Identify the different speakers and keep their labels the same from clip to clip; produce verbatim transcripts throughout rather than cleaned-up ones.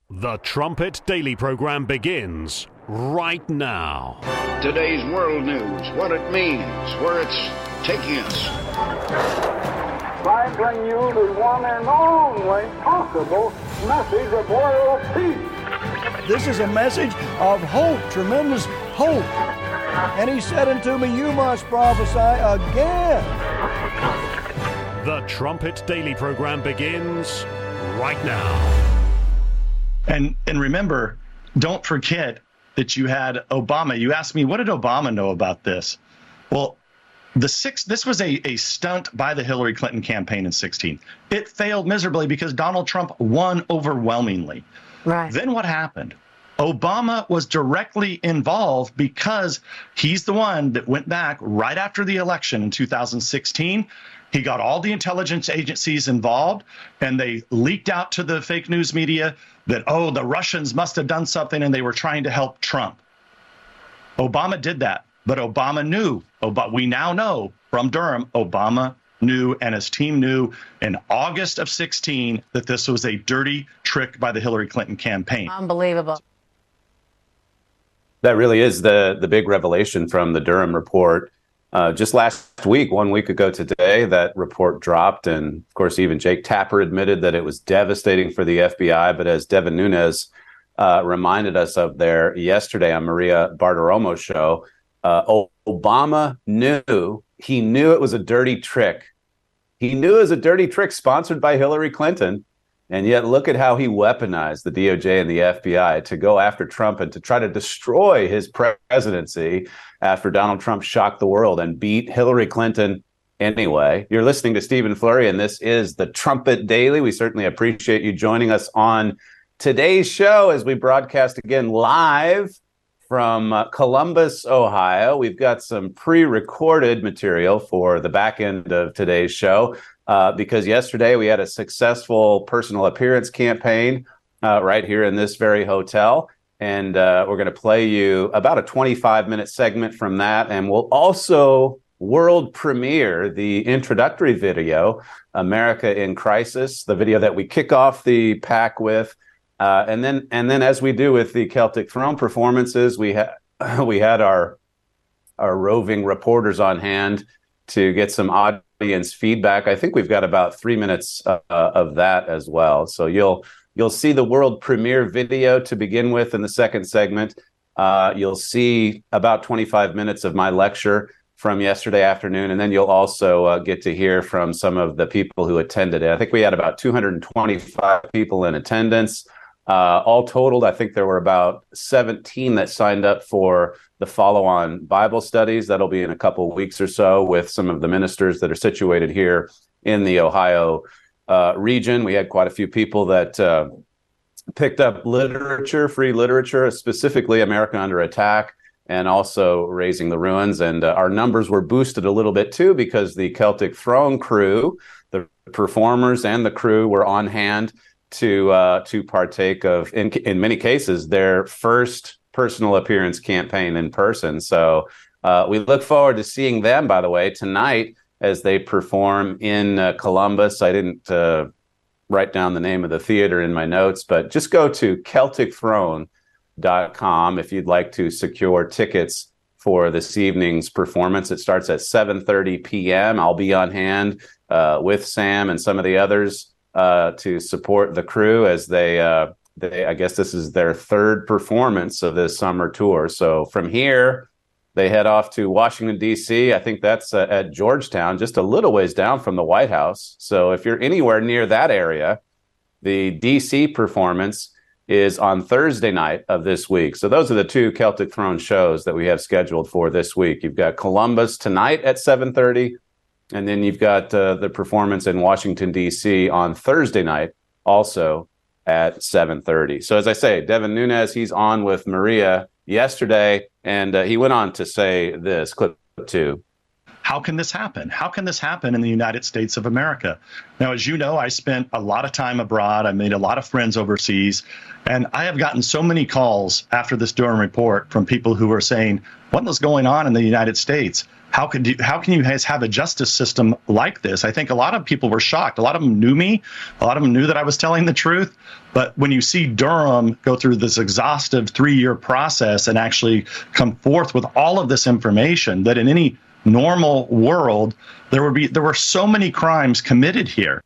Speaker 1: The Trumpet Daily program begins right now.
Speaker 2: Today's world news, what it means, where it's taking us.
Speaker 3: I bring you the one and only possible message of world peace.
Speaker 4: This is a message of hope, tremendous hope. And he said unto me, you must prophesy again.
Speaker 1: The Trumpet Daily program begins right now.
Speaker 5: And and remember, don't forget that you had Obama. You asked me, what did Obama know about this? Well, the six, this was a, a stunt by the Hillary Clinton campaign in sixteen. It failed miserably because Donald Trump won overwhelmingly.
Speaker 6: Right.
Speaker 5: Then what happened? Obama was directly involved because he's the one that went back right after the election in two thousand sixteen. He got all the intelligence agencies involved, and they leaked out to the fake news media that, oh, the Russians must have done something and they were trying to help Trump. Obama did that, but Obama knew. Ob- we now know from Durham, Obama knew and his team knew in August of sixteen that this was a dirty trick by the Hillary Clinton campaign.
Speaker 6: Unbelievable.
Speaker 7: That really is the the big revelation from the Durham report. Uh, just last week, one week ago today, that report dropped. And of course, even Jake Tapper admitted that it was devastating for the F B I. But as Devin Nunes uh, reminded us of there yesterday on Maria Bartiromo's show, uh, Obama knew, he knew it was a dirty trick. He knew it was a dirty trick sponsored by Hillary Clinton. And yet look at how he weaponized the D O J and the F B I to go after Trump and to try to destroy his presidency after Donald Trump shocked the world and beat Hillary Clinton anyway. You're listening to Stephen Flurry, and this is the Trumpet Daily. We certainly appreciate you joining us on today's show as we broadcast again live from uh, Columbus, Ohio. We've got some pre-recorded material for the back end of today's show. Uh, because yesterday we had a successful personal appearance campaign uh, right here in this very hotel. And uh, we're going to play you about a twenty-five minute segment from that. And we'll also world premiere the introductory video, America in Crisis, the video that we kick off the pack with. Uh, and then and then as we do with the Celtic Throne performances, we, ha- we had our, our roving reporters on hand to get some audience feedback. I think we've got about three minutes uh, of that as well. So you'll you'll see the world premiere video to begin with in the second segment. Uh, you'll see about twenty-five minutes of my lecture from yesterday afternoon, and then you'll also uh, get to hear from some of the people who attended it. I think we had about two hundred twenty-five people in attendance. Uh, all totaled, I think there were about seventeen that signed up for the follow-on Bible studies. That'll be in a couple of weeks or so with some of the ministers that are situated here in the Ohio uh, region. We had quite a few people that uh, picked up literature, free literature, specifically America Under Attack, and also Raising the Ruins. And uh, our numbers were boosted a little bit too because the Celtic Throne crew, the performers and the crew were on hand to uh, to partake of, in in many cases, their first personal appearance campaign in person. So uh, we look forward to seeing them, by the way, tonight as they perform in uh, Columbus. I didn't uh, write down the name of the theater in my notes, but just go to Celtic Throne dot com if you'd like to secure tickets for this evening's performance. It starts at seven thirty p.m. I'll be on hand uh, with Sam and some of the others uh, to support the crew as they, uh, they, I guess this is their third performance of this summer tour. So from here, they head off to Washington, D C. I think that's uh, at Georgetown, just a little ways down from the White House. So if you're anywhere near that area, the D C performance is on Thursday night of this week. So those are the two Celtic Throne shows that we have scheduled for this week. You've got Columbus tonight at seven thirty, and then you've got uh, the performance in Washington, D C on Thursday night, also at seven thirty. So as I say, Devin Nunes, he's on with Maria yesterday, and uh, he went on to say this, clip two.
Speaker 5: How can this happen? How can this happen in the United States of America? Now, as you know, I spent a lot of time abroad. I made a lot of friends overseas, and I have gotten so many calls after this Durham report from people who are saying, what is going on in the United States? how could you, how can you guys have a justice system like this? I think a lot of people were shocked. A lot of them knew me. A lot of them knew that I was telling the truth. But when you see Durham go through this exhaustive three-year process and actually come forth with all of this information, that in any normal world, there would be there were so many crimes committed here.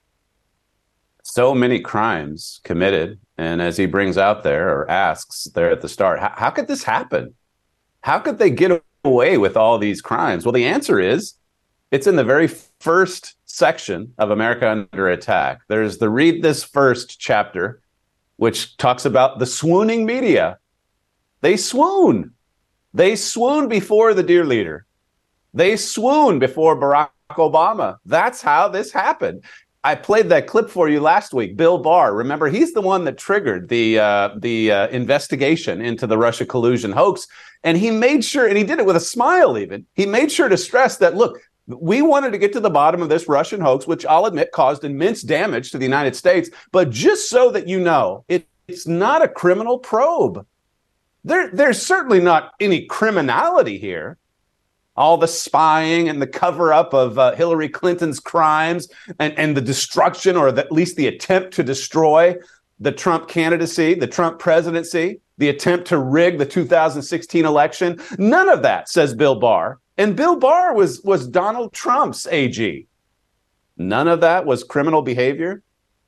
Speaker 7: So many crimes committed. And as he brings out there or asks there at the start, how, how could this happen? How could they get away with all these crimes? Well, the answer is it's in the very first section of America Under Attack. There's the Read This First chapter, which talks about the swooning media. They swoon. They swoon before the dear leader. They swoon before Barack Obama. That's how this happened. I played that clip for you last week. Bill Barr, remember, he's the one that triggered the uh, the uh, investigation into the Russia collusion hoax. And he made sure, and he did it with a smile even, he made sure to stress that, look, we wanted to get to the bottom of this Russian hoax, which I'll admit caused immense damage to the United States. But just so that you know, it, it's not a criminal probe. There, there's certainly not any criminality here. All the spying and the cover-up of uh, Hillary Clinton's crimes and, and the destruction, or the, at least the attempt to destroy the Trump candidacy, the Trump presidency, the attempt to rig the two thousand sixteen election. None of that, says Bill Barr. And Bill Barr was, was Donald Trump's A G. None of that was criminal behavior.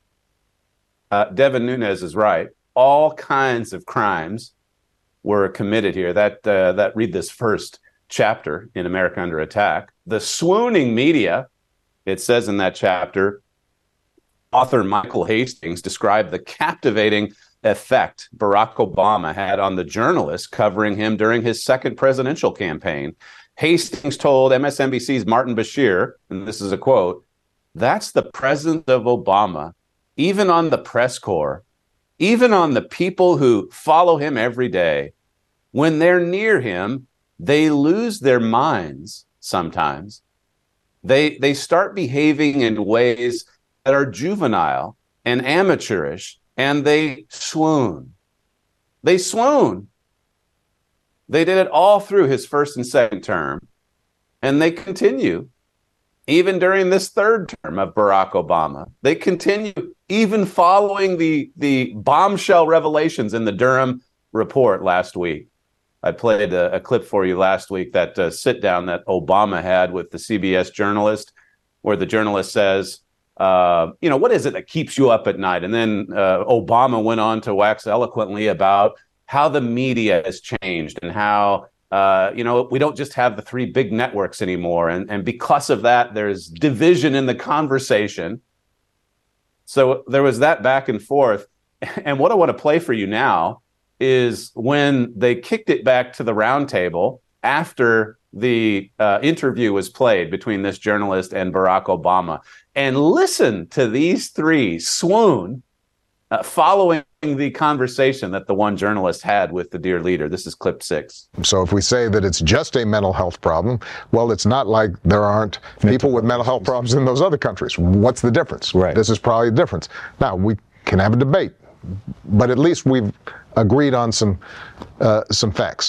Speaker 7: Uh, Devin Nunes is right. All kinds of crimes were committed here. That uh, that Read This First chapter in America Under Attack. The swooning media, it says in that chapter, author Michael Hastings described the captivating effect Barack Obama had on the journalists covering him during his second presidential campaign. Hastings told M S N B C's Martin Bashir, and this is a quote, "That's the presence of Obama, even on the press corps, even on the people who follow him every day. When they're near him, they lose their minds sometimes. They they start behaving in ways that are juvenile and amateurish, and they swoon. They swoon. They did it all through his first and second term, and they continue even during this third term of Barack Obama. They continue even following the, the bombshell revelations in the Durham report last week. I played a, a clip for you last week, that uh, sit down that Obama had with the C B S journalist, where the journalist says, uh, you know, what is it that keeps you up at night? And then uh, Obama went on to wax eloquently about how the media has changed and how, uh, you know, we don't just have the three big networks anymore. And, and because of that, there's division in the conversation. So there was that back and forth. And what I want to play for you now is when they kicked it back to the round table after the uh, interview was played between this journalist and Barack Obama. And listen to these three swoon uh, following the conversation that the one journalist had with the dear leader. This is clip six.
Speaker 6: So if we say that it's just a mental health problem, well, it's not like there aren't people with mental health problems in those other countries. What's the difference? Right. This is probably the difference. Now, we can have a debate, but at least we've agreed on some uh, some facts.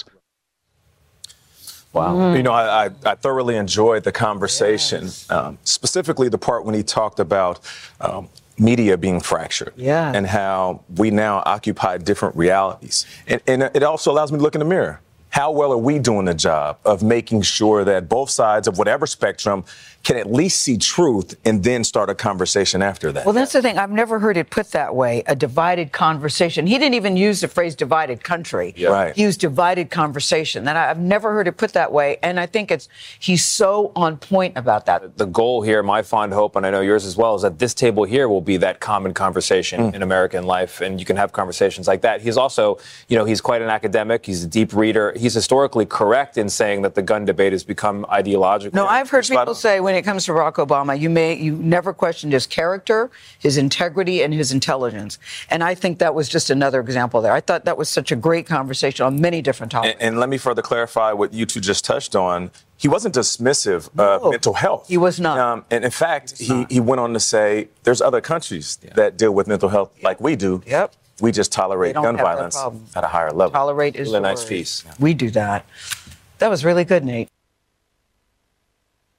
Speaker 7: Wow.
Speaker 8: Mm. You know, I, I, I thoroughly enjoyed the conversation, yes. um, specifically the part when he talked about um, media being fractured, yeah. and how we now occupy different realities. And, and it also allows me to look in the mirror. How well are we doing the job of making sure that both sides of whatever spectrum can at least see truth and then start a conversation after that?
Speaker 9: Well, that's the thing. I've never heard it put that way, a divided conversation. He didn't even use the phrase divided country.
Speaker 8: Yeah. Right.
Speaker 9: He used divided conversation. And I've never heard it put that way. And I think it's he's so on point about that.
Speaker 10: The goal here, my fond hope, and I know yours as well, is that this table here will be that common conversation mm. in American life. And you can have conversations like that. He's also, you know, he's quite an academic. He's a deep reader. He's historically correct in saying that the gun debate has become ideological.
Speaker 9: No, I've heard people say when it comes to Barack Obama, you may you never questioned his character, his integrity, and his intelligence. And I think that was just another example there. I thought that was such a great conversation on many different topics.
Speaker 8: And, and let me further clarify what you two just touched on. He wasn't dismissive of no, mental health.
Speaker 9: He was not.
Speaker 8: Um, and in fact, he, he went on to say there's other countries yeah. that deal with mental health like we do.
Speaker 9: Yep.
Speaker 8: We just tolerate gun violence at a higher level.
Speaker 9: Tolerate is
Speaker 10: really nice piece.
Speaker 9: We do that. That was really good, Nate.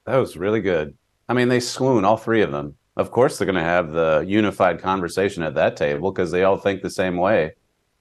Speaker 7: That was really good. I mean, they swoon, all three of them. Of course, they're going to have the unified conversation at that table because they all think the same way.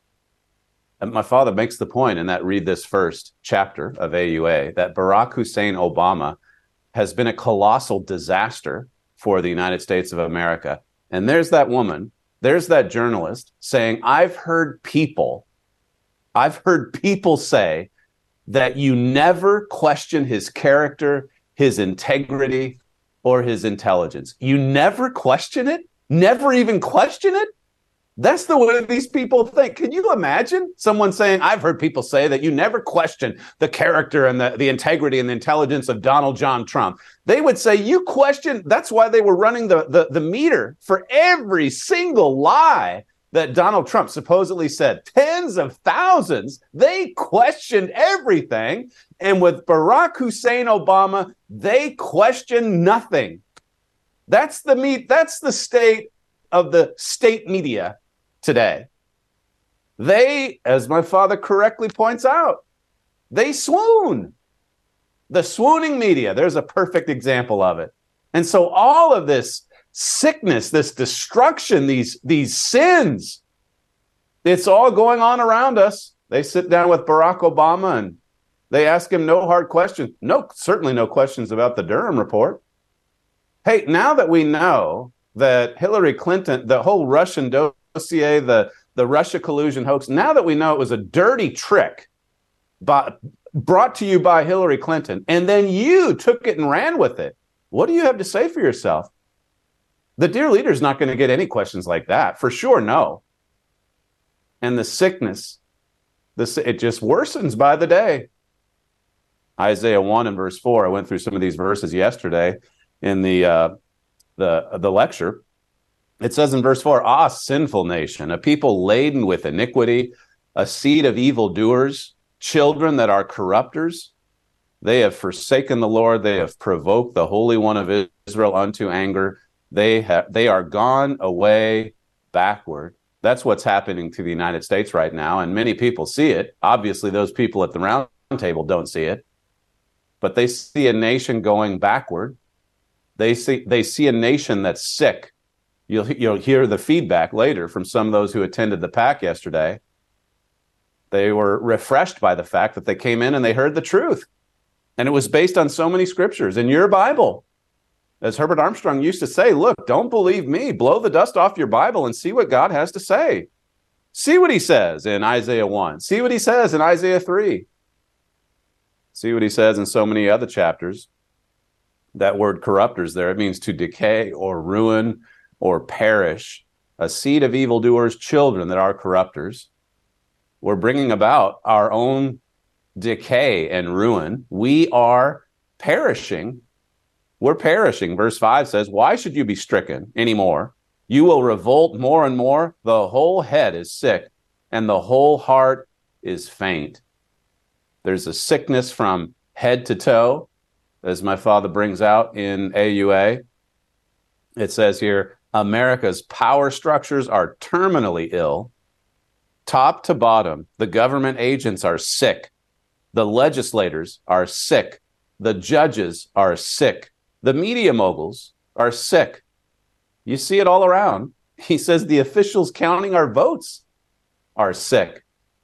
Speaker 7: And my father makes the point in that Read This First chapter of A U A that Barack Hussein Obama has been a colossal disaster for the United States of America. And there's that woman, there's that journalist saying, I've heard people, I've heard people say that you never question his character, his integrity, or his intelligence. You never question it? Never even question it? That's the way these people think. Can you imagine someone saying, I've heard people say that you never question the character and the, the integrity and the intelligence of Donald John Trump. They would say, you question, that's why they were running the, the, the meter for every single lie that Donald Trump supposedly said. Tens of thousands. They questioned everything. And with Barack Hussein Obama, they question nothing. That's the meat. That's the state of the state media today. They, as my father correctly points out, they swoon. The swooning media, there's a perfect example of it. And so all of this sickness, this destruction, these, these sins, it's all going on around us. They sit down with Barack Obama and they ask him no hard questions. No, certainly no questions about the Durham report. Hey, now that we know that Hillary Clinton, the whole Russian dossier, the, the Russia collusion hoax, now that we know it was a dirty trick by, brought to you by Hillary Clinton, and then you took it and ran with it, what do you have to say for yourself? The dear leader's not going to get any questions like that. For sure, no. And the sickness, this, it just worsens by the day. Isaiah one and verse four, I went through some of these verses yesterday in the uh, the the lecture. It says in verse four, ah, sinful nation, a people laden with iniquity, a seed of evildoers, children that are corrupters. They have forsaken the Lord. They have provoked the Holy One of Israel unto anger. They have they are gone away backward. That's what's happening to the United States right now, and many people see it. Obviously, those people at the round table don't see it, but they see a nation going backward. They see they see a nation that's sick. You'll you'll hear the feedback later from some of those who attended the PAC yesterday. They were refreshed by the fact that they came in and they heard the truth, and it was based on so many scriptures in your Bible. As Herbert Armstrong used to say, look, don't believe me. Blow the dust off your Bible and see what God has to say. See what he says in Isaiah one. See what he says in Isaiah three. See what he says in so many other chapters. That word corrupters there, it means to decay or ruin or perish. A seed of evildoers, children that are corrupters. We're bringing about our own decay and ruin. We are perishing. We're perishing. Verse five says, why should you be stricken anymore? You will revolt more and more. The whole head is sick, and the whole heart is faint. There's a sickness from head to toe, as my father brings out in A U A. It says here, America's power structures are terminally ill. Top to bottom, the government agents are sick. The legislators are sick. The judges are sick. The media moguls are sick. You see it all around. He says the officials counting our votes are sick.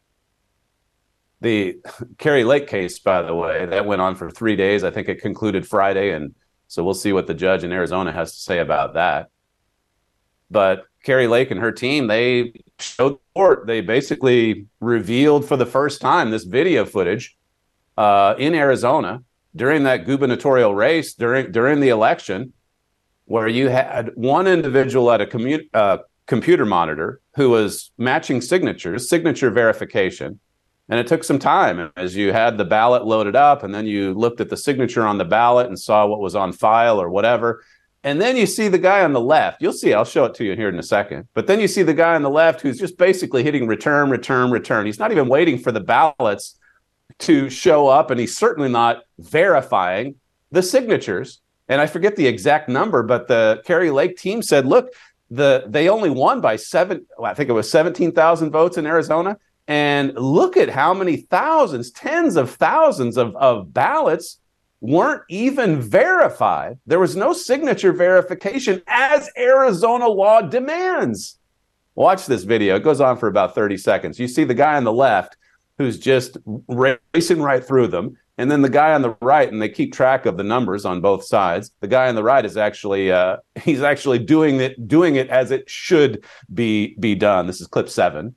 Speaker 7: The Kari Lake case, by the way, that went on for three days. I think it concluded Friday, and so we'll see what the judge in Arizona has to say about that. But Kari Lake and her team, they showed the court. They basically revealed for the first time this video footage uh, in Arizona during that gubernatorial race, during during the election, where you had one individual at a commu- uh, computer monitor who was matching signatures, signature verification. And it took some time as you had the ballot loaded up, and then you looked at the signature on the ballot and saw what was on file or whatever. And then you see the guy on the left. You'll see, I'll show it to you here in a second. But then you see the guy on the left who's just basically hitting return, return, return. He's not even waiting for the ballots to show up, and he's certainly not verifying the signatures. And I forget the exact number, but the Kari Lake team said, look, the they only won by seven, I think it was seventeen thousand votes in Arizona. And look at how many thousands, tens of thousands of, of ballots weren't even verified. There was no signature verification as Arizona law demands. Watch this video. It goes on for about thirty seconds. You see the guy on the left who's just racing right through them. And then the guy on the right, and they keep track of the numbers on both sides. The guy on the right is actually uh, he's actually doing it doing it as it should be be done. This is clip seven.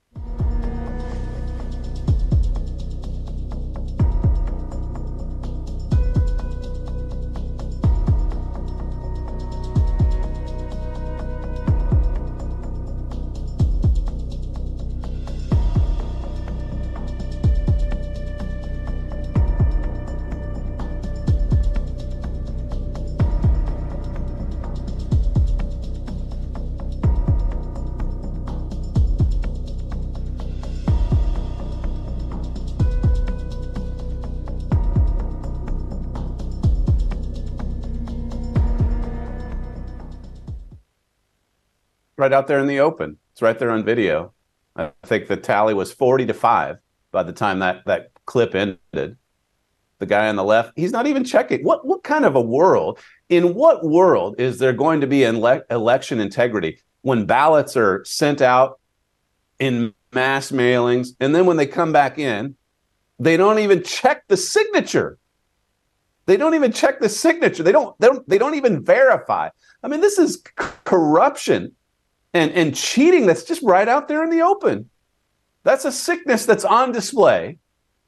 Speaker 7: Right out there in the open. It's right there on video. I think the tally was forty to five by the time that, that clip ended. The guy on the left, he's not even checking. What what kind of a world, in what world is there going to be ele- election integrity when ballots are sent out in mass mailings, and then when they come back in, they don't even check the signature. They don't even check the signature. They don't, they don't, they don't even verify. I mean, this is c- corruption. And, and cheating that's just right out there in the open. That's a sickness that's on display.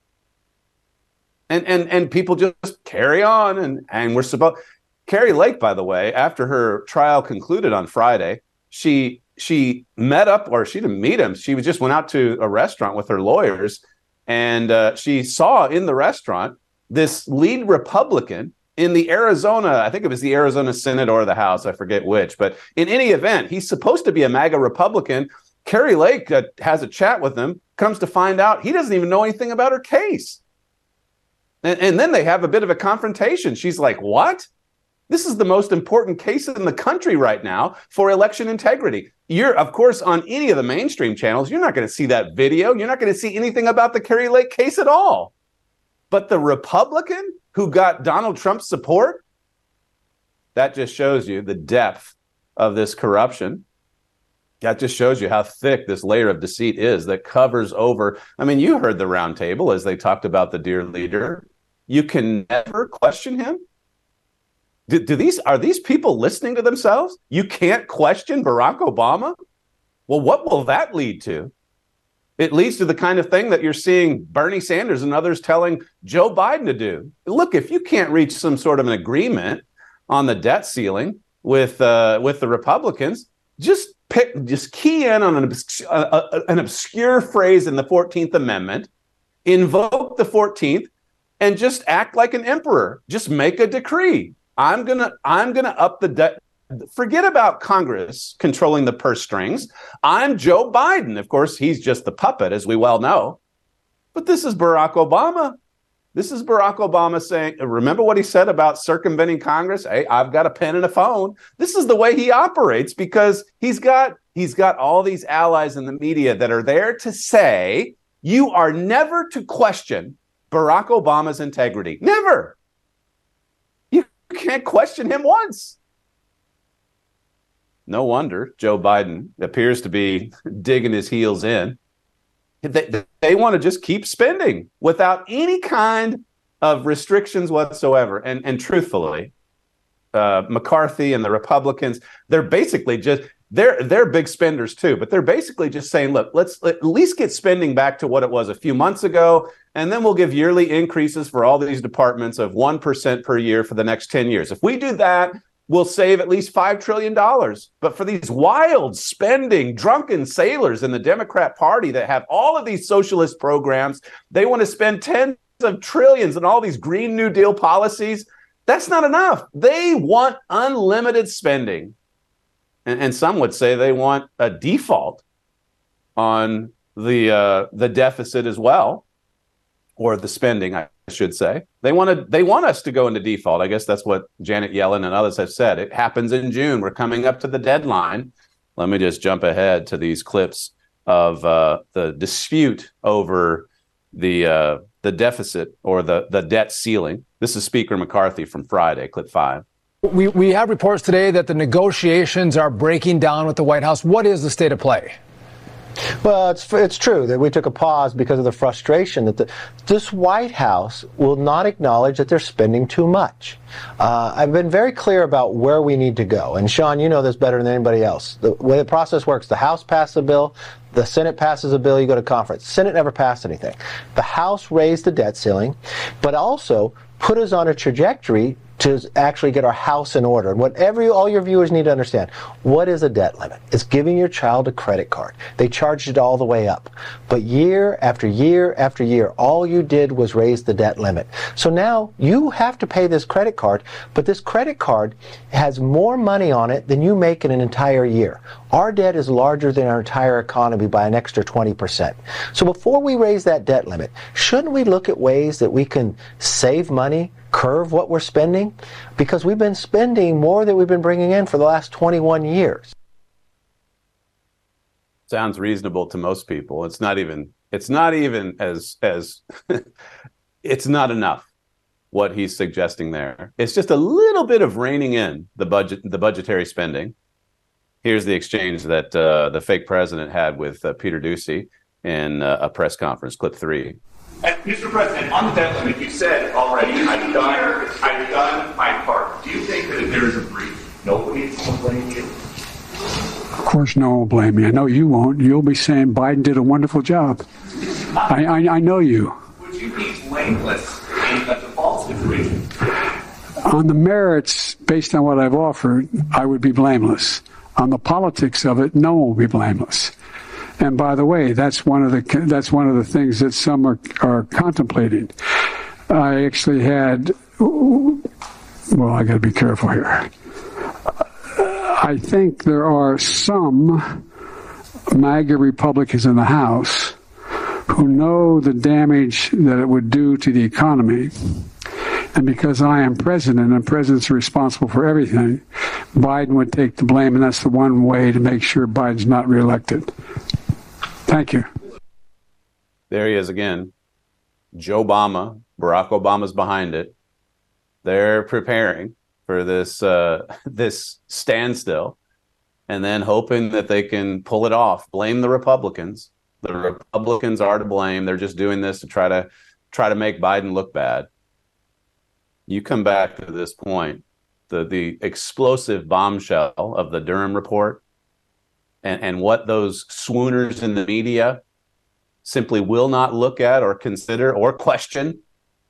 Speaker 7: And and and people just carry on. And, and we're supposed... Kari Lake, by the way, after her trial concluded on Friday, she she met up, or she didn't meet him. She just went out to a restaurant with her lawyers. And uh, she saw in the restaurant this lead Republican in the Arizona, I think it was the Arizona Senate or the House, I forget which, but in any event, he's supposed to be a MAGA Republican. Kari Lake uh, has a chat with him, comes to find out he doesn't even know anything about her case. And, and then they have a bit of a confrontation. She's like, what? This is the most important case in the country right now for election integrity. You're, of course, on any of the mainstream channels, you're not going to see that video. You're not going to see anything about the Kari Lake case at all. But the Republican who got Donald Trump's support, that just shows you the depth of this corruption. That just shows you how thick this layer of deceit is that covers over. I mean, you heard the roundtable as they talked about the dear leader. You can never question him. Do, do these are these people listening to themselves? You can't question Barack Obama? Well, what will that lead to? It leads to the kind of thing that you're seeing Bernie Sanders and others telling Joe Biden to do. Look, if you can't reach some sort of an agreement on the debt ceiling with uh, with the Republicans, just pick, just key in on an, obs- uh, an obscure phrase in the fourteenth Amendment, invoke the fourteenth, and just act like an emperor. Just make a decree. I'm gonna I'm gonna up the debt. Forget about Congress controlling the purse strings. I'm Joe Biden. Of course, he's just the puppet, as we well know. But this is Barack Obama. This is Barack Obama saying, remember what he said about circumventing Congress? Hey, I've got a pen and a phone. This is the way he operates because he's got he's got all these allies in the media that are there to say, you are never to question Barack Obama's integrity. Never. You can't question him once. No wonder Joe Biden appears to be digging his heels in. They, they want to just keep spending without any kind of restrictions whatsoever. And, and truthfully, uh, McCarthy and the Republicans, they're basically just, they're, they're big spenders too, but they're basically just saying, look, let's at least get spending back to what it was a few months ago, and then we'll give yearly increases for all these departments of one percent per year for the next ten years. If we do that, we'll save at least five trillion dollars. But for these wild spending, drunken sailors in the Democrat Party that have all of these socialist programs, they want to spend tens of trillions on all these Green New Deal policies. That's not enough. They want unlimited spending. And, and some would say they want a default on the uh, the deficit as well, or the spending, I should say. They want to. They want us to go into default. I guess that's what Janet Yellen and others have said. It happens in June. We're coming up to the deadline. Let me just jump ahead to these clips of uh, the dispute over the uh, the deficit or the the debt ceiling. This is Speaker McCarthy from Friday, clip five.
Speaker 11: We, we have reports today that the negotiations are breaking down with the White House. What is the state of play?
Speaker 12: Well, it's it's true that we took a pause because of the frustration that the, this White House will not acknowledge that they're spending too much. Uh, I've been very clear about where we need to go. And Sean, you know this better than anybody else. The way the process works, the House passes a bill, the Senate passes a bill, you go to conference. Senate never passed anything. The House raised the debt ceiling, but also put us on a trajectory to actually get our house in order. And whatever you, all your viewers need to understand, what is a debt limit? It's giving your child a credit card. They charged it all the way up. But year after year after year, all you did was raise the debt limit. So now you have to pay this credit card, but this credit card has more money on it than you make in an entire year. Our debt is larger than our entire economy by an extra twenty percent. So before we raise that debt limit, shouldn't we look at ways that we can save money, curve what we're spending? Because we've been spending more than we've been bringing in for the last twenty-one years.
Speaker 7: Sounds reasonable to most people. It's not even, it's not even as, as it's not enough what he's suggesting there. It's just a little bit of reining in the budget, the budgetary spending. Here's the exchange that uh, the fake president had with uh, Peter Doocy in uh, a press conference, clip three.
Speaker 13: And Mister President, on the debt limit, you said already, I've done, I've done my part. Do you think that if there is a breach, nobody will blame you?
Speaker 14: Of course, no one will blame me. I know you won't. You'll be saying Biden did a wonderful job. I, I, I know you.
Speaker 13: Would you be blameless in a default situation?
Speaker 14: On the merits, based on what I've offered, I would be blameless. On the politics of it, no one will be blameless. And by the way, that's one of the that's one of the things that some are, are contemplating. I actually had, well, I got to be careful here. I think there are some MAGA Republicans in the House who know the damage that it would do to the economy. And because I am president and president's responsible for everything, Biden would take the blame, and that's the one way to make sure Biden's not reelected. Thank you.
Speaker 7: There he is again. Joe Obama, Barack Obama's behind it. They're preparing for this uh, this standstill, and then hoping that they can pull it off. Blame the Republicans. The Republicans are to blame. They're just doing this to try to try to make Biden look bad. You come back to this point, the the explosive bombshell of the Durham report, and, and what those swooners in the media simply will not look at or consider or question.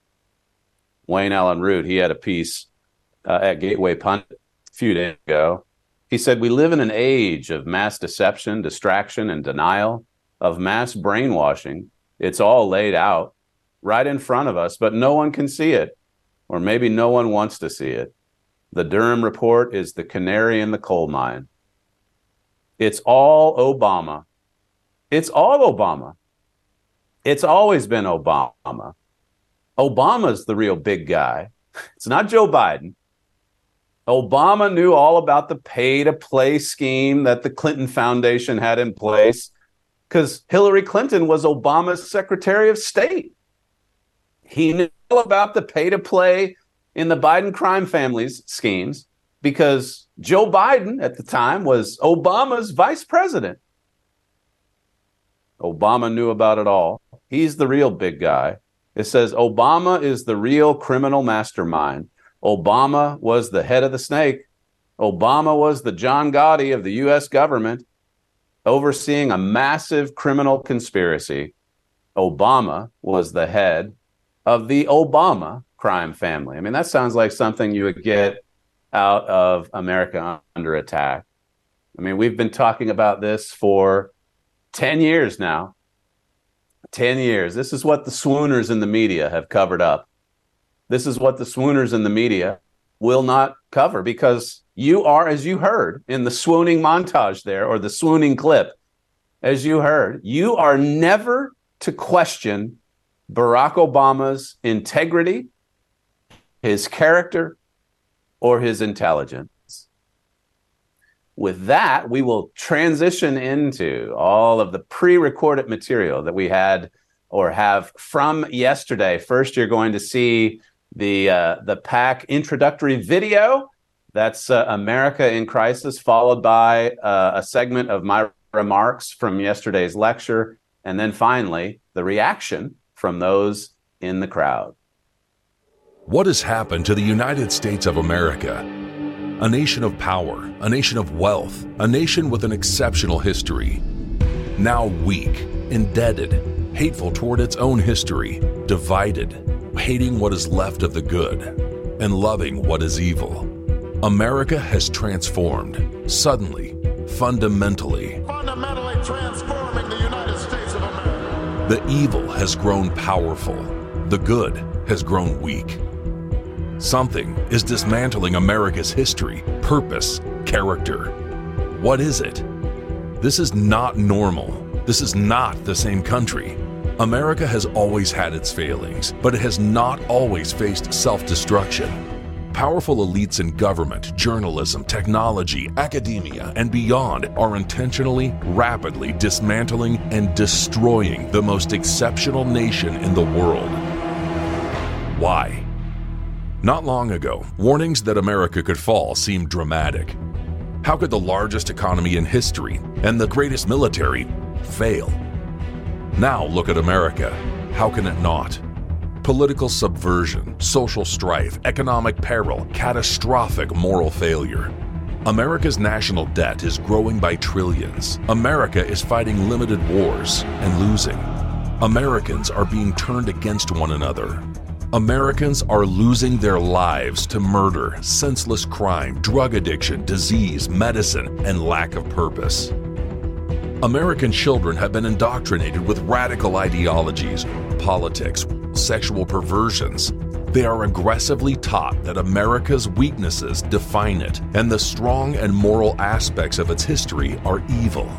Speaker 7: Wayne Allen Root, he had a piece uh, at Gateway Pundit a few days ago. He said, we live in an age of mass deception, distraction, and denial, of mass brainwashing. It's all laid out right in front of us, but no one can see it. Or maybe no one wants to see it. The Durham report is the canary in the coal mine. It's all Obama. It's all Obama. It's always been Obama. Obama's the real big guy. It's not Joe Biden. Obama knew all about the pay-to-play scheme that the Clinton Foundation had in place because Hillary Clinton was Obama's Secretary of State. He knew all about the pay-to-play in the Biden crime families schemes because Joe Biden at the time was Obama's vice president. Obama knew about it all. He's the real big guy. It says Obama is the real criminal mastermind. Obama was the head of the snake. Obama was the John Gotti of the U S government, overseeing a massive criminal conspiracy. Obama was the head of the Obama crime family. I mean, that sounds like something you would get out of America Under Attack. I mean, we've been talking about this for ten years now. ten years. This is what the swooners in the media have covered up. This is what the swooners in the media will not cover because you are, as you heard in the swooning montage there, or the swooning clip, as you heard, you are never to question Barack Obama's integrity, his character, or his intelligence. With that, we will transition into all of the pre-recorded material that we had or have from yesterday. First, you're going to see the uh, the PAC introductory video. That's uh, America in Crisis, followed by uh, a segment of my remarks from yesterday's lecture, and then finally the reaction from those in the crowd.
Speaker 15: What has happened to the United States of America? A nation of power, a nation of wealth, a nation with an exceptional history. Now weak, indebted, hateful toward its own history, divided, hating what is left of the good, and loving what is evil. America has transformed, suddenly, fundamentally.
Speaker 16: Fundamentally transforming the United States of America.
Speaker 15: The evil has grown powerful. The good has grown weak. Something is dismantling America's history, purpose, character. What is it? This is not normal. This is not the same country. America has always had its failings, but it has not always faced self-destruction. Powerful elites in government, journalism, technology, academia, and beyond are intentionally, rapidly dismantling and destroying the most exceptional nation in the world. Why? Not long ago, warnings that America could fall seemed dramatic. How could the largest economy in history and the greatest military fail? Now look at America. How can it not? Political subversion, social strife, economic peril, catastrophic moral failure. America's national debt is growing by trillions. America is fighting limited wars and losing. Americans are being turned against one another. Americans are losing their lives to murder, senseless crime, drug addiction, disease, medicine, and lack of purpose. American children have been indoctrinated with radical ideologies, politics, sexual perversions. They are aggressively taught that America's weaknesses define it, and the strong and moral aspects of its history are evil.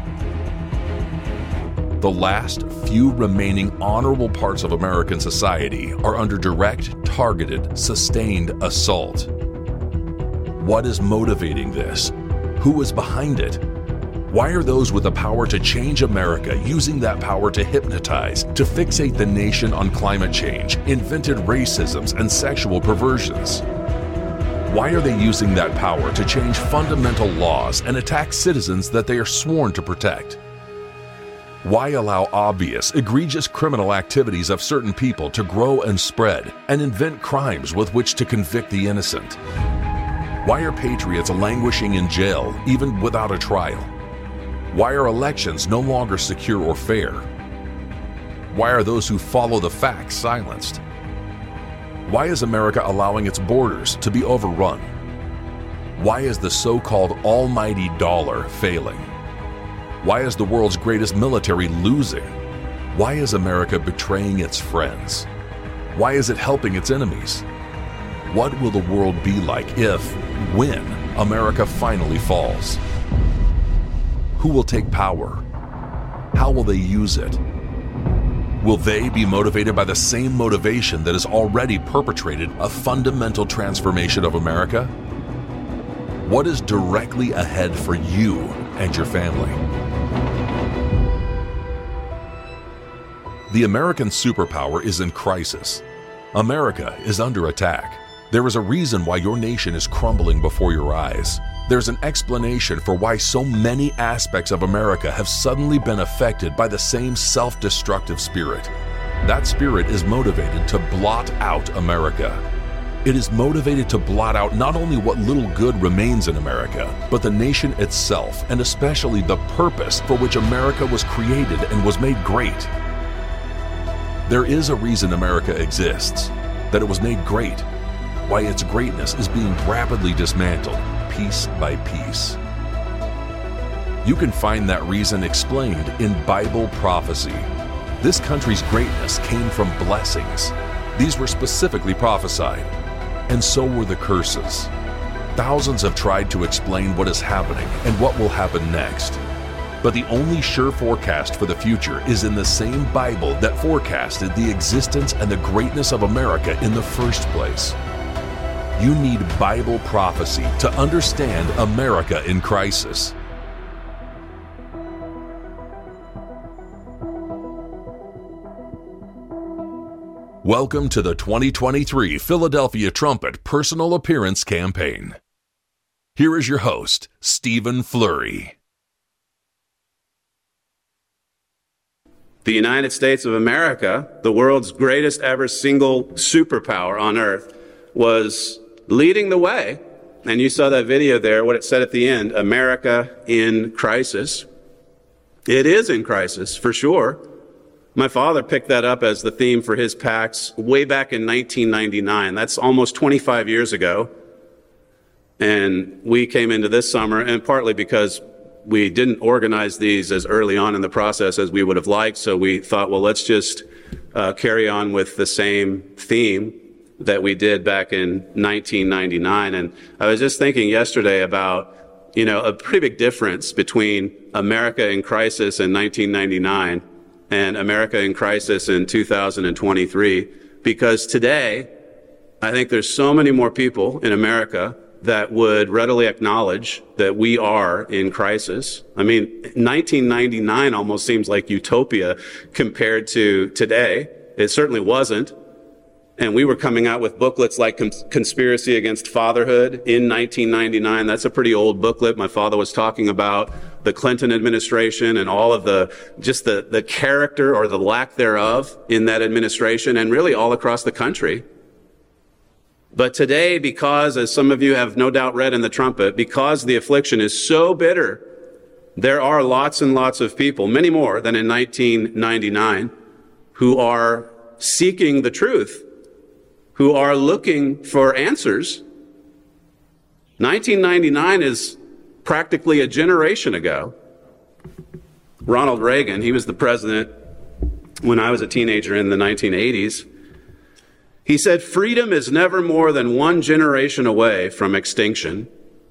Speaker 15: The last few remaining honorable parts of American society are under direct, targeted, sustained assault. What is motivating this? Who is behind it? Why are those with the power to change America using that power to hypnotize, to fixate the nation on climate change, invented racisms, and sexual perversions? Why are they using that power to change fundamental laws and attack citizens that they are sworn to protect? Why allow obvious, egregious criminal activities of certain people to grow and spread and invent crimes with which to convict the innocent? Why are patriots languishing in jail even without a trial? Why are elections no longer secure or fair? Why are those who follow the facts silenced? Why is America allowing its borders to be overrun? Why is the so-called almighty dollar failing? Why is the world's greatest military losing? Why is America betraying its friends? Why is it helping its enemies? What will the world be like if, when, America finally falls? Who will take power? How will they use it? Will they be motivated by the same motivation that has already perpetrated a fundamental transformation of America? What is directly ahead for you and your family? The American superpower is in crisis. America is under attack. There is a reason why your nation is crumbling before your eyes. There's an explanation for why so many aspects of America have suddenly been affected by the same self-destructive spirit. That spirit is motivated to blot out America. It is motivated to blot out not only what little good remains in America, but the nation itself, and especially the purpose for which America was created and was made great. There is a reason America exists, that it was made great, why its greatness is being rapidly dismantled, piece by piece. You can find that reason explained in Bible prophecy. This country's greatness came from blessings. These were specifically prophesied, and so were the curses. Thousands have tried to explain what is happening and what will happen next. But the only sure forecast for the future is in the same Bible that forecasted the existence and the greatness of America in the first place. You need Bible prophecy to understand America in crisis. Welcome to the twenty twenty-three Philadelphia Trumpet Personal Appearance Campaign. Here is your host, Stephen Flurry.
Speaker 7: The United States of America, the world's greatest ever single superpower on earth, was leading the way. And you saw that video there, what it said at the end, America in crisis. It is in crisis, for sure. My father picked that up as the theme for his PACs way back in nineteen ninety-nine. That's almost twenty-five years ago. And we came into this summer, and partly because we didn't organize these as early on in the process as we would have liked, so we thought, well, let's just uh, carry on with the same theme that we did back in nineteen ninety-nine. And I was just thinking yesterday about, you know, a pretty big difference between America in crisis in nineteen ninety-nine and America in crisis in two thousand twenty-three, because today, I think there's so many more people in America that would readily acknowledge that we are in crisis. I mean, nineteen ninety-nine almost seems like utopia compared to today. It certainly wasn't. And we were coming out with booklets like Conspiracy Against Fatherhood in nineteen ninety-nine. That's a pretty old booklet. My father was talking about the Clinton administration and all of the, just the, the character or the lack thereof in that administration and really all across the country. But today, because, as some of you have no doubt read in the Trumpet, because the affliction is so bitter, there are lots and lots of people, many more than in nineteen ninety-nine, who are seeking the truth, who are looking for answers. nineteen ninety-nine is practically a generation ago. Ronald Reagan, he was the president when I was a teenager in the nineteen eighties. He said, freedom is never more than one generation away from extinction.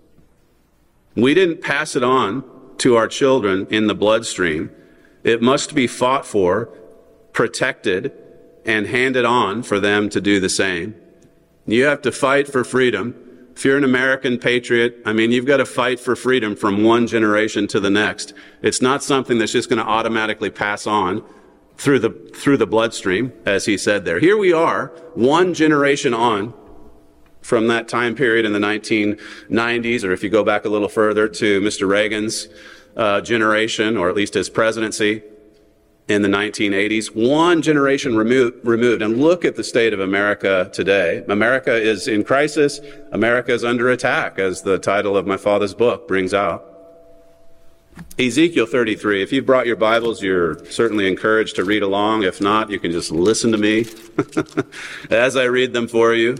Speaker 7: We didn't pass it on to our children in the bloodstream. It must be fought for, protected, and handed on for them to do the same. You have to fight for freedom. If you're an American patriot, I mean, you've got to fight for freedom from one generation to the next. It's not something that's just going to automatically pass on through the through the bloodstream, as he said there. Here we are, one generation on from that time period in the nineteen nineties, or if you go back a little further to Mister Reagan's uh, generation, or at least his presidency in the nineteen eighties, one generation remo- removed. And look at the state of America today. America is in crisis. America is under attack, as the title of my father's book brings out. Ezekiel thirty-three. If you've brought your Bibles, you're certainly encouraged to read along. If not, you can just listen to me as I read them for you.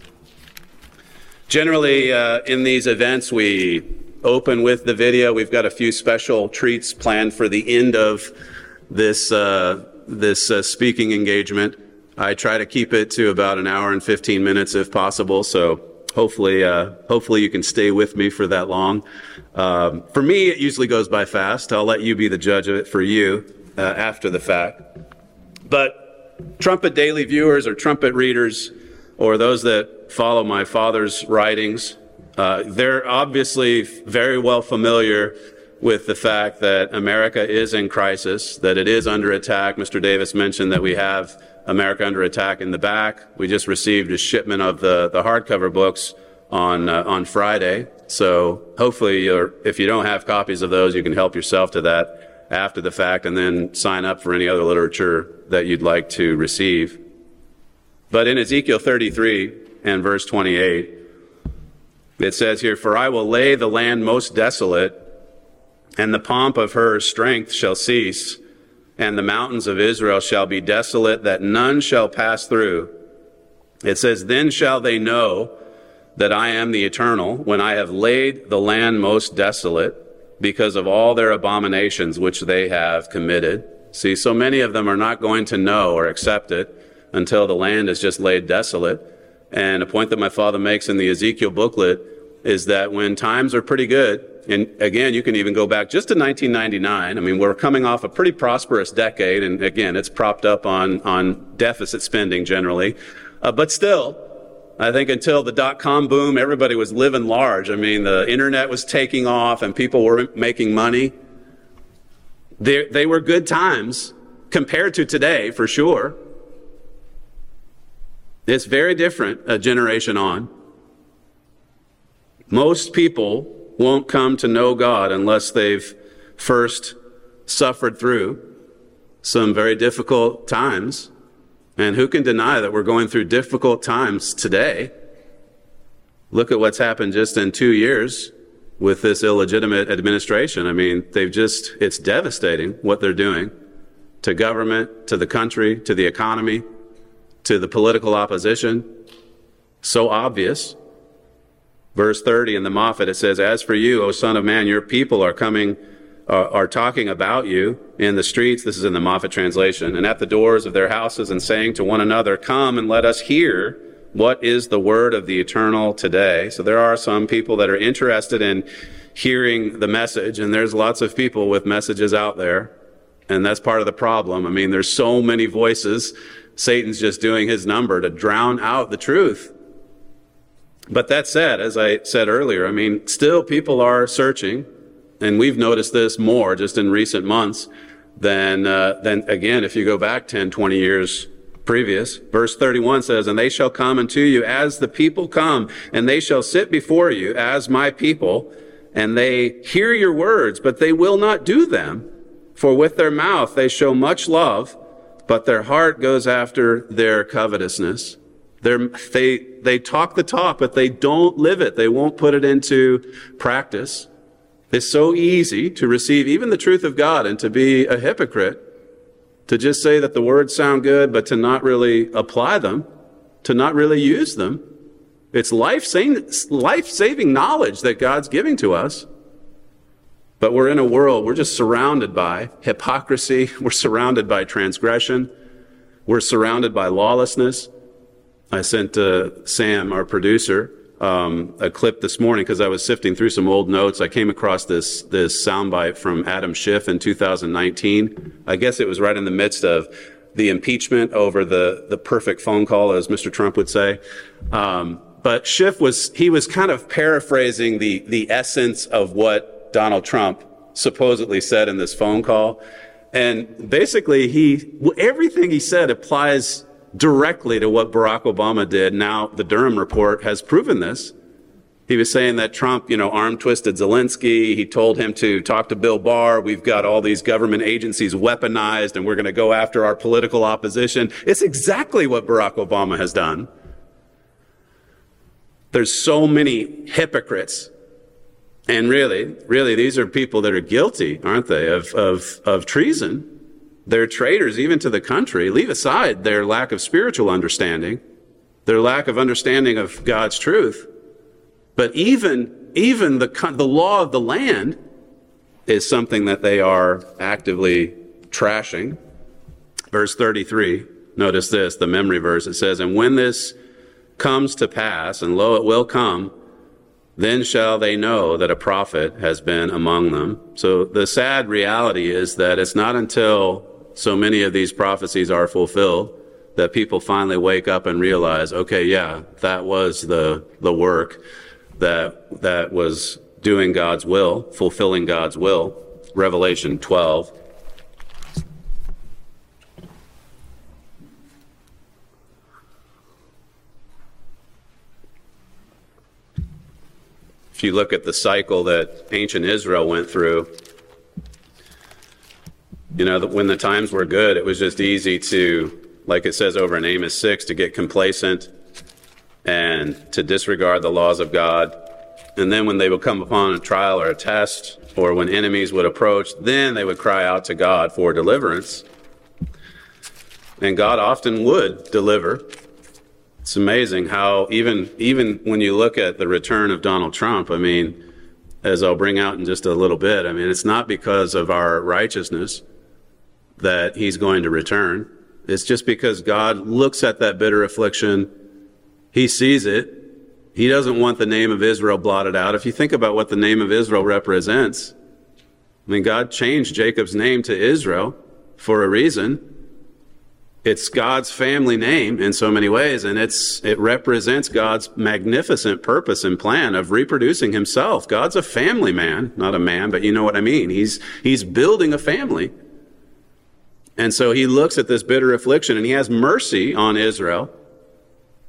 Speaker 7: Generally, uh, in these events, we open with the video. We've got a few special treats planned for the end of this uh, this uh, speaking engagement. I try to keep it to about an hour and fifteen minutes if possible, so hopefully uh, hopefully you can stay with me for that long. Um, for me, it usually goes by fast. I'll let you be the judge of it for you uh, after the fact. But Trumpet Daily viewers or Trumpet readers or those that follow my father's writings, uh, they're obviously very well familiar with the fact that America is in crisis, that it is under attack. Mister Davis mentioned that we have America Under Attack in the back. We just received a shipment of the, the hardcover books on uh, on Friday. So hopefully, you're, if you don't have copies of those, you can help yourself to that after the fact and then sign up for any other literature that you'd like to receive. But in Ezekiel thirty-three and verse twenty-eight, it says here, "For I will lay the land most desolate, and the pomp of her strength shall cease, and the mountains of Israel shall be desolate, that none shall pass through." It says, "Then shall they know that I am the Eternal, when I have laid the land most desolate, because of all their abominations which they have committed." See, so many of them are not going to know or accept it until the land is just laid desolate. And a point that my father makes in the Ezekiel booklet is that when times are pretty good, and again, you can even go back just to nineteen ninety-nine. I mean, we're coming off a pretty prosperous decade, and again, it's propped up on, on deficit spending generally. Uh, but still, I think until the dot-com boom, everybody was living large. I mean, the internet was taking off and people were making money. They, they were good times compared to today, for sure. It's very different a generation on. Most people won't come to know God unless they've first suffered through some very difficult times. And who can deny that we're going through difficult times today? Look at what's happened just in two years with this illegitimate administration. I mean, they've just, it's devastating what they're doing to government, to the country, to the economy, to the political opposition. So obvious. Verse thirty in the Moffat, it says, "As for you, O Son of Man, your people are coming, uh, are talking about you in the streets," this is in the Moffat translation, "and at the doors of their houses, and saying to one another, 'Come and let us hear what is the word of the eternal today.'" So there are some people that are interested in hearing the message, and there's lots of people with messages out there, and that's part of the problem. I mean, there's so many voices. Satan's just doing his number to drown out the truth. But that said, as I said earlier, I mean, still people are searching, and we've noticed this more just in recent months than, uh, than again, if you go back ten, twenty years previous. Verse thirty-one says, "And they shall come unto you as the people come, and they shall sit before you as my people, and they hear your words, but they will not do them. For with their mouth they show much love, but their heart goes after their covetousness." They're, they they talk the talk, but they don't live it. They won't put it into practice. It's so easy to receive even the truth of God and to be a hypocrite, to just say that the words sound good, but to not really apply them, to not really use them. It's life-saving, life-saving knowledge that God's giving to us. But we're in a world, we're just surrounded by hypocrisy. We're surrounded by transgression. We're surrounded by lawlessness. I sent uh, Sam, our producer, um, a clip this morning because I was sifting through some old notes. I came across this this soundbite from Adam Schiff in two thousand nineteen. I guess it was right in the midst of the impeachment over the, the perfect phone call, as Mister Trump would say. Um, but Schiff was, he was kind of paraphrasing the, the essence of what Donald Trump supposedly said in this phone call. And basically, he everything he said applies directly to what Barack Obama did. Now, the Durham report has proven this. He was saying that Trump, you know, arm-twisted Zelensky. He told him to talk to Bill Barr. We've got all these government agencies weaponized, and we're going to go after our political opposition. It's exactly what Barack Obama has done. There's so many hypocrites. And really, really, these are people that are guilty, aren't they, of, of, of treason. They're traitors even to the country. Leave aside their lack of spiritual understanding, their lack of understanding of God's truth. But even, even the, the law of the land is something that they are actively trashing. Verse thirty-three, notice this, the memory verse. It says, "And when this comes to pass, and lo, it will come, then shall they know that a prophet has been among them." So the sad reality is that it's not until so many of these prophecies are fulfilled that people finally wake up and realize, okay, yeah, that was the the work that that was doing God's will, fulfilling God's will. Revelation twelve. If you look at the cycle that ancient Israel went through, you know, when the times were good, it was just easy to, like it says over in Amos six, to get complacent and to disregard the laws of God. And then when they would come upon a trial or a test, or when enemies would approach, then they would cry out to God for deliverance. And God often would deliver. It's amazing how even even when you look at the return of Donald Trump, I mean, as I'll bring out in just a little bit, I mean, it's not because of our righteousness that he's going to return. It's just because God looks at that bitter affliction. He sees it. He doesn't want the name of Israel blotted out. If you think about what the name of Israel represents, I mean, God changed Jacob's name to Israel for a reason. It's God's family name in so many ways, and it's it represents God's magnificent purpose and plan of reproducing himself. God's a family man, not a man, but you know what I mean. He's he's building a family. And so he looks at this bitter affliction, and he has mercy on Israel.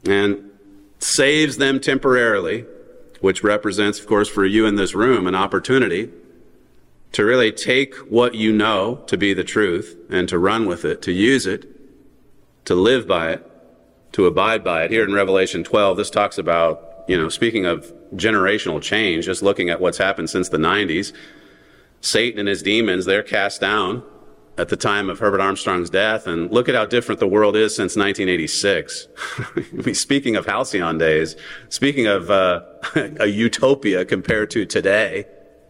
Speaker 7: and saves them temporarily, which represents, of course, for you in this room, an opportunity to really take what you know to be the truth and to run with it, to use it, to live by it, to abide by it. Here in Revelation twelve, this talks about, you know, speaking of generational change, just looking at what's happened since the nineties, Satan and his demons, they're cast down at the time of Herbert Armstrong's death, and look at how different the world is since nineteen eighty-six. I mean, speaking of halcyon days, speaking of uh, a utopia compared to today,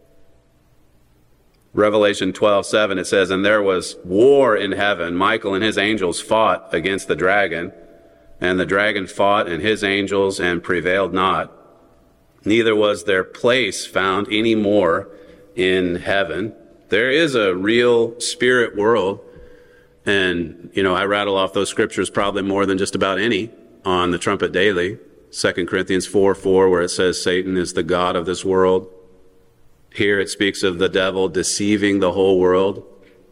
Speaker 7: Revelation twelve seven, it says, "And there was war in heaven. Michael and his angels fought against the dragon, and the dragon fought and his angels and prevailed not. Neither was their place found any more in heaven." There is a real spirit world, and, you know, I rattle off those scriptures probably more than just about any on the Trumpet Daily. Second Corinthians four four, where it says Satan is the god of this world. Here it speaks of the devil deceiving the whole world.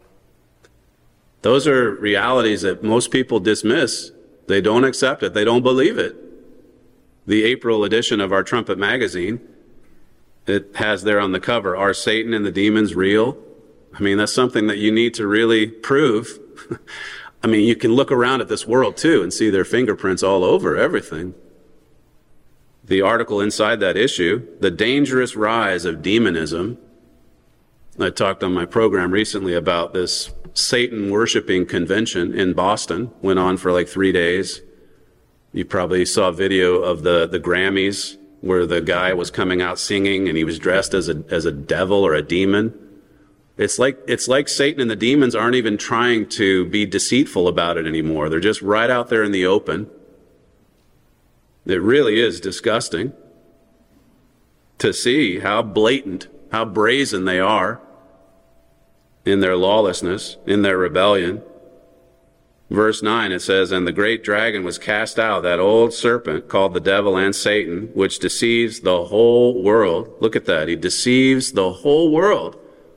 Speaker 7: Those are realities that most people dismiss. They don't accept it. They don't believe it. The April edition of our Trumpet magazine, it has there on the cover, "Are Satan and the demons real?" I mean, that's something that you need to really prove. I mean, you can look around at this world too and see their fingerprints all over everything. The article inside that issue, "The Dangerous Rise of Demonism." I talked on my program recently about this Satan worshiping convention in Boston. Went on for like three days. You probably saw a video of the, the Grammys where the guy was coming out singing and he was dressed as a, as a devil or a demon. It's like, it's like Satan and the demons aren't even trying to be deceitful about it anymore. They're just right out there in the open. It really is disgusting to see how blatant, how brazen they are in their lawlessness, in their rebellion. Verse nine, it says, "And the great dragon was cast out, that old serpent called the devil and Satan, which deceives the whole world." Look at that. He deceives the whole world.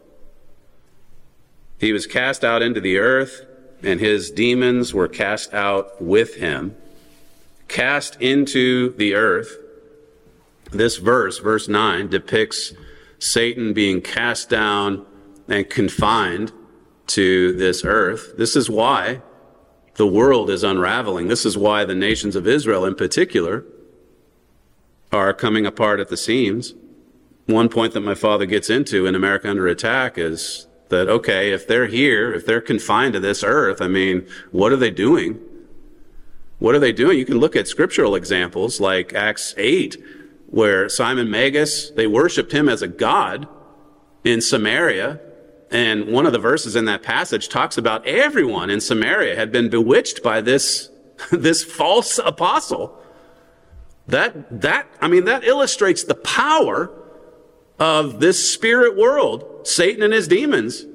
Speaker 7: "He was cast out into the earth, and his demons were cast out with him." Cast into the earth. This verse, verse nine, depicts Satan being cast down and confined to this earth. This is why the world is unraveling. This is why the nations of Israel in particular are coming apart at the seams. One point that my father gets into in America Under Attack is that, okay, if they're here, if they're confined to this earth, I mean, what are they doing? What are they doing? You can look at scriptural examples like Acts eight, where Simon Magus, they worshiped him as a god in Samaria. And one of the verses in that passage talks about everyone in Samaria had been bewitched by this, this false apostle. That, that, I mean, that illustrates the power of this spirit world, Satan and his demons.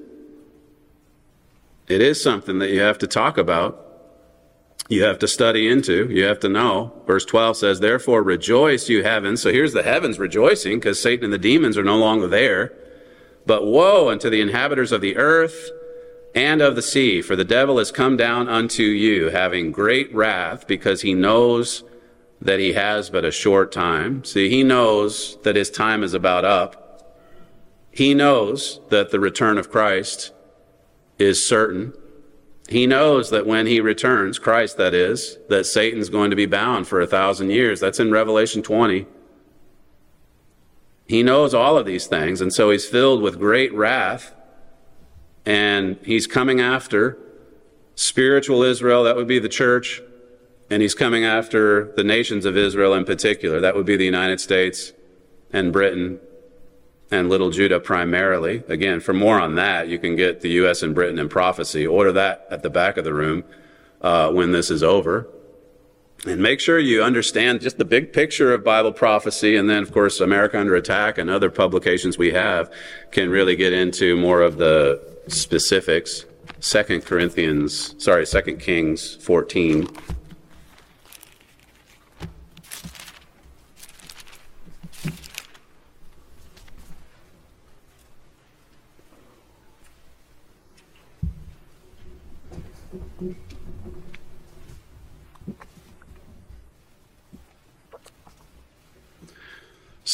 Speaker 7: It is something that you have to talk about. You have to study into. You have to know. Verse twelve says, "Therefore rejoice, you heavens." So here's the heavens rejoicing because Satan and the demons are no longer there. "But woe unto the inhabitants of the earth and of the sea, for the devil is come down unto you, having great wrath, because he knows that he has but a short time." See, he knows that his time is about up. He knows that the return of Christ is certain. He knows that when he returns, Christ that is, that Satan's going to be bound for a thousand years. That's in Revelation twenty. He knows all of these things, and so he's filled with great wrath, and he's coming after spiritual Israel, that would be the church, and he's coming after the nations of Israel in particular, that would be the United States and Britain and little Judah primarily. Again, for more on that, you can get the U S and Britain in prophecy. Order that at the back of the room uh, when this is over. And make sure you understand just the big picture of Bible prophecy, and then, of course, America Under Attack and other publications we have can really get into more of the specifics. Second Corinthians, sorry, Second Kings fourteen.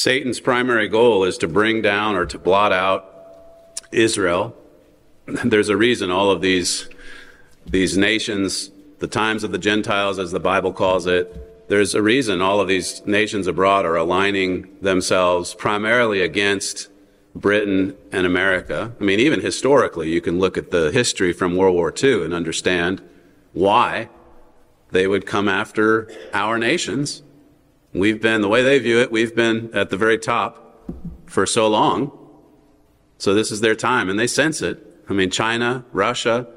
Speaker 7: Satan's primary goal is to bring down or to blot out Israel. There's a reason all of these, these nations, the times of the Gentiles, as the Bible calls it, there's a reason all of these nations abroad are aligning themselves primarily against Britain and America. I mean, even historically, you can look at the history from World War Two and understand why they would come after our nations. We've been, the way they view it, we've been at the very top for so long. So this is their time, and they sense it. I mean, China, Russia,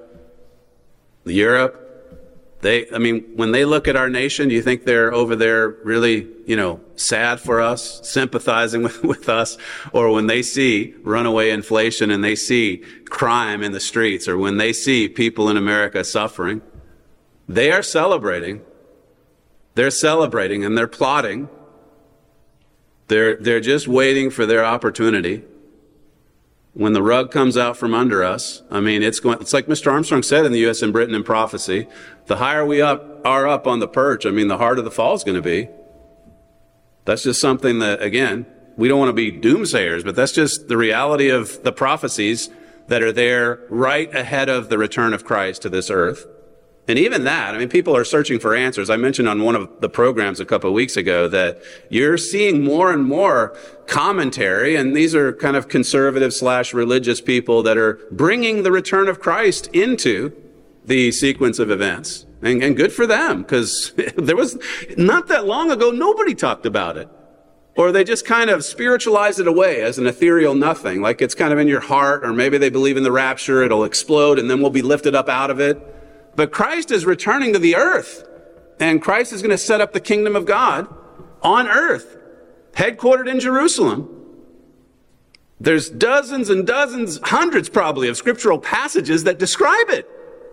Speaker 7: Europe, they, I mean, when they look at our nation, do you think they're over there really, you know, sad for us, sympathizing with, with us? Or when they see runaway inflation and they see crime in the streets, or when they see people in America suffering, they are celebrating. They're celebrating and they're plotting. They're, they're just waiting for their opportunity. When the rug comes out from under us, I mean, it's going, it's like Mister Armstrong said in the U S and Britain in Prophecy, the higher we up are up on the perch, I mean, the harder the fall is going to be. That's just something that, again, we don't want to be doomsayers, but that's just the reality of the prophecies that are there right ahead of the return of Christ to this earth. And even that, I mean, people are searching for answers. I mentioned on one of the programs a couple of weeks ago that you're seeing more and more commentary, and these are kind of conservative slash religious people that are bringing the return of Christ into the sequence of events. And, and good for them, because there was, not that long ago, nobody talked about it. Or they just kind of spiritualize it away as an ethereal nothing, like it's kind of in your heart, or maybe they believe in the rapture, it'll explode, and then we'll be lifted up out of it. But Christ is returning to the earth, and Christ is going to set up the kingdom of God on earth, headquartered in Jerusalem. There's dozens and dozens, hundreds probably, of scriptural passages that describe it.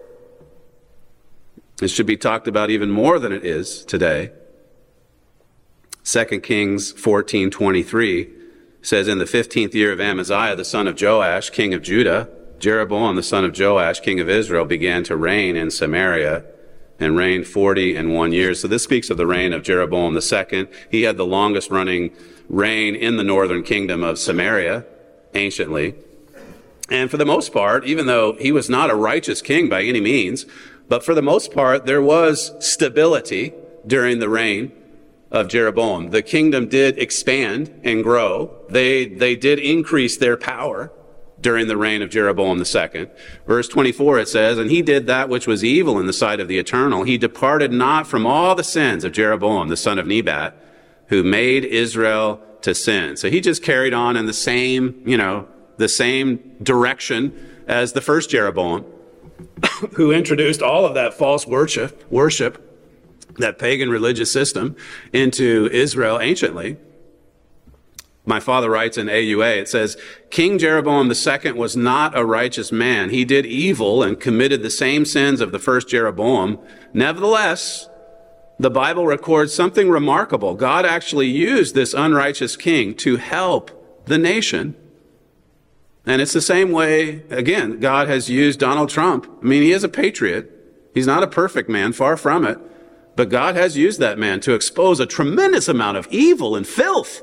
Speaker 7: It should be talked about even more than it is today. Second Kings fourteen twenty-three says, in the fifteenth year of Amaziah, the son of Joash, king of Judah, Jeroboam, the son of Joash, king of Israel, began to reign in Samaria and reigned forty and one years. So this speaks of the reign of Jeroboam the second. He had the longest running reign in the northern kingdom of Samaria, anciently. And for the most part, even though he was not a righteous king by any means, but for the most part, there was stability during the reign of Jeroboam. The kingdom did expand and grow. They, they did increase their power during the reign of Jeroboam the second. Verse twenty-four, it says, and he did that which was evil in the sight of the Eternal. He departed not from all the sins of Jeroboam, the son of Nebat, who made Israel to sin. So he just carried on in the same, you know, the same direction as the first Jeroboam, who introduced all of that false worship, worship, that pagan religious system into Israel anciently. My father writes in A U A, it says, King Jeroboam the second was not a righteous man. He did evil and committed the same sins of the first Jeroboam. Nevertheless, the Bible records something remarkable. God actually used this unrighteous king to help the nation. And it's the same way, again, God has used Donald Trump. I mean, he is a patriot. He's not a perfect man, far from it. But God has used that man to expose a tremendous amount of evil and filth.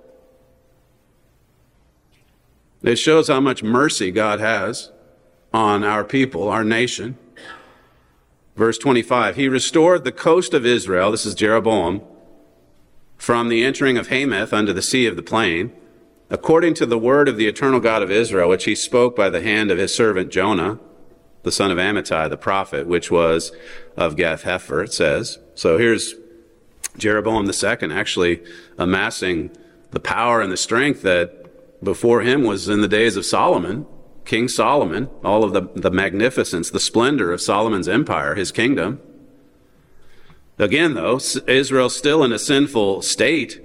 Speaker 7: It shows how much mercy God has on our people, our nation. Verse twenty-five, he restored the coast of Israel, this is Jeroboam, from the entering of Hamath unto the sea of the plain, according to the word of the eternal God of Israel, which he spoke by the hand of his servant Jonah, the son of Amittai, the prophet, which was of Gath-hepher, it says. So here's Jeroboam the second actually amassing the power and the strength that before him was in the days of Solomon, King Solomon, all of the, the magnificence, the splendor of Solomon's empire, his kingdom. Again, though, Israel's still in a sinful state.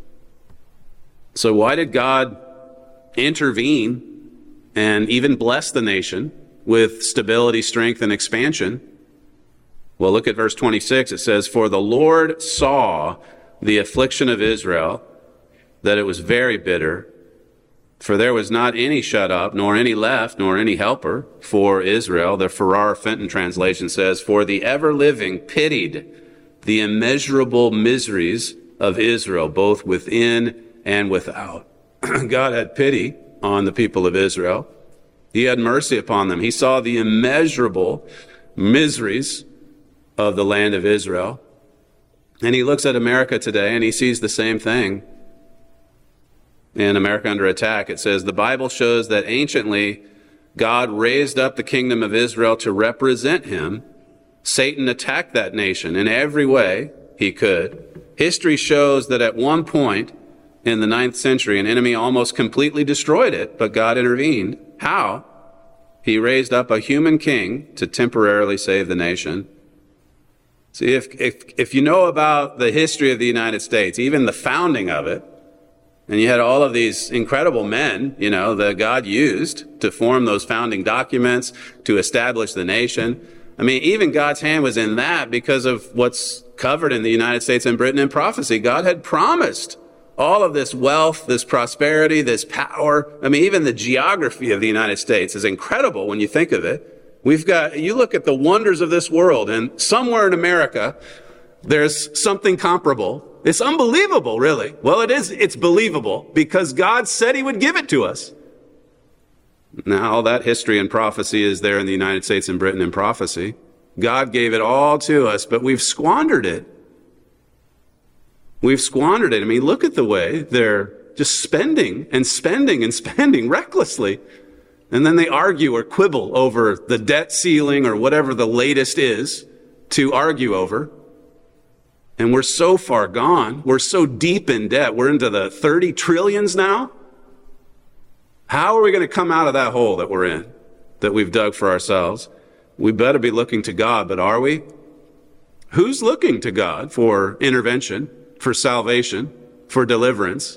Speaker 7: So why did God intervene and even bless the nation with stability, strength, and expansion? Well, look at verse twenty-six. It says, for the Lord saw the affliction of Israel, that it was very bitter, for there was not any shut up, nor any left, nor any helper for Israel. The Farrar Fenton translation says, for the ever-living pitied the immeasurable miseries of Israel, both within and without. God had pity on the people of Israel. He had mercy upon them. He saw the immeasurable miseries of the land of Israel. And he looks at America today and he sees the same thing. In America Under Attack, it says, the Bible shows that anciently God raised up the kingdom of Israel to represent him. Satan attacked that nation in every way he could. History shows that at one point in the ninth century, an enemy almost completely destroyed it, but God intervened. How? He raised up a human king to temporarily save the nation. See, if, if, if you know about the history of the United States, even the founding of it, and you had all of these incredible men, you know, that God used to form those founding documents, to establish the nation. I mean, even God's hand was in that because of what's covered in the United States and Britain in prophecy. God had promised all of this wealth, this prosperity, this power. I mean, even the geography of the United States is incredible when you think of it. We've got, you look at the wonders of this world, and somewhere in America, there's something comparable. It's unbelievable, really. Well, it is, it's believable because God said he would give it to us. Now, all that history and prophecy is there in the United States and Britain in prophecy. God gave it all to us, but we've squandered it. We've squandered it. I mean, look at the way they're just spending and spending and spending recklessly. And then they argue or quibble over the debt ceiling or whatever the latest is to argue over. And we're so far gone. We're so deep in debt. We're into the thirty trillions now. How are we going to come out of that hole that we're in, that we've dug for ourselves? We better be looking to God, but are we? Who's looking to God for intervention, for salvation, for deliverance?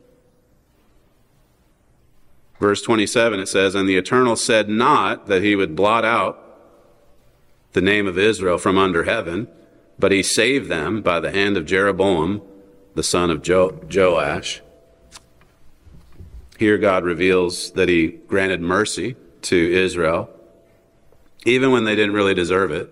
Speaker 7: Verse twenty-seven, it says, and the Eternal said not that he would blot out the name of Israel from under heaven, but he saved them by the hand of Jeroboam, the son of jo- Joash. Here God reveals that he granted mercy to Israel, even when they didn't really deserve it.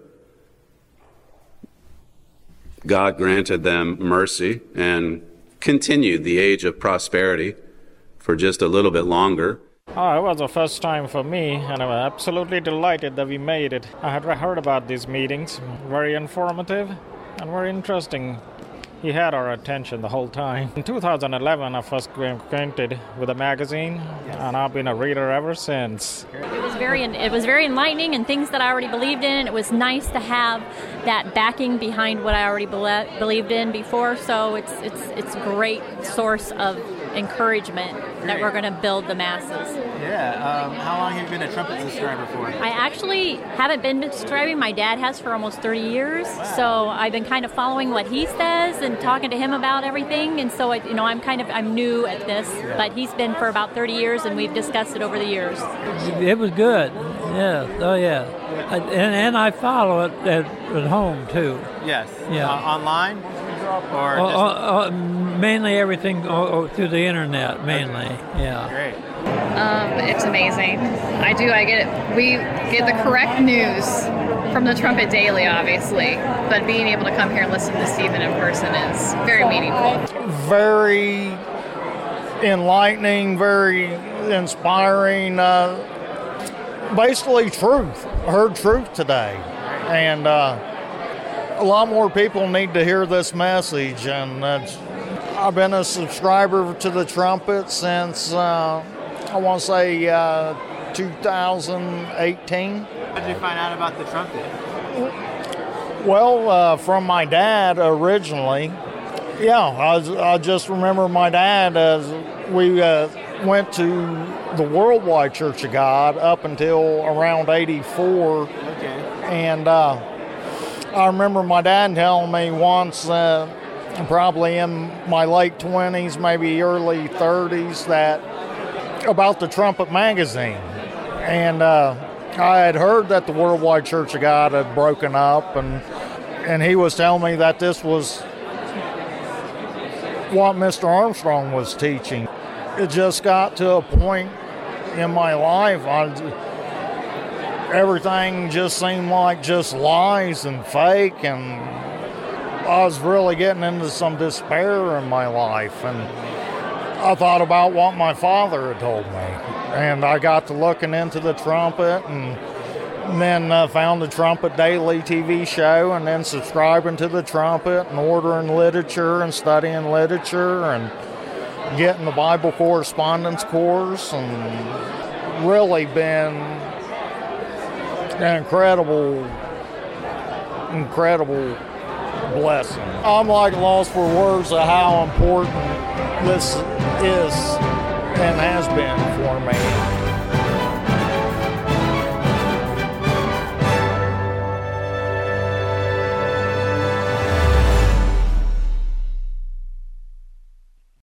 Speaker 7: God granted them mercy and continued the age of prosperity for just a little bit longer.
Speaker 17: Oh, it was the first time for me, and I was absolutely delighted that we made it. I had heard about these meetings, very informative and very interesting. He had our attention the whole time. In two thousand eleven, I first became acquainted with the magazine, yes. And I've been a reader ever since.
Speaker 18: It was very, it was very enlightening and things that I already believed in. It was nice to have that backing behind what I already be- believed in before. So it's it's it's a great source of encouragement Great. That we're going to build the masses.
Speaker 19: Yeah. Um, how long have you been a trumpet subscriber for?
Speaker 18: I actually haven't been subscribing. My dad has for almost thirty years. Wow. So I've been kind of following what he says and talking to him about everything. And so, I, you know, I'm kind of, I'm new at this, yeah. But he's been for about thirty years and we've discussed it over the years.
Speaker 20: It was good. Yeah. Oh, yeah. I, and, and I follow it at, at home, too.
Speaker 19: Yes.
Speaker 20: Yeah.
Speaker 19: Uh, online? Or
Speaker 20: uh, uh, uh, mainly everything uh, through the internet, mainly. Yeah.
Speaker 19: Great.
Speaker 21: Um, it's amazing. I do. I get it. We get the correct news from the Trumpet Daily, obviously, but being able to come here and listen to Stephen in person is very meaningful.
Speaker 3: Very enlightening, very inspiring. Uh, basically, truth. I heard truth today, and. Uh, A lot more people need to hear this message, and uh, I've been a subscriber to the Trumpet since, uh, I want to say, uh, two thousand eighteen.
Speaker 19: How did you find out about the Trumpet?
Speaker 3: Well, uh, from my dad originally. Yeah, I, I just remember my dad as we uh, went to the Worldwide Church of God up until around eighty-four.
Speaker 19: Okay.
Speaker 3: And uh, I remember my dad telling me once, uh, probably in my late twenties, maybe early thirties, that about the Trumpet magazine. And uh, I had heard that the Worldwide Church of God had broken up, and and he was telling me that this was what Mister Armstrong was teaching. It just got to a point in my life, I everything just seemed like just lies and fake, and I was really getting into some despair in my life. And I thought about what my father had told me, and I got to looking into the Trumpet, and then uh, found the Trumpet Daily T V show, and then subscribing to the Trumpet and ordering literature and studying literature and getting the Bible correspondence course, and really been an incredible, incredible blessing. I'm like lost for words of how important this is and has been for me.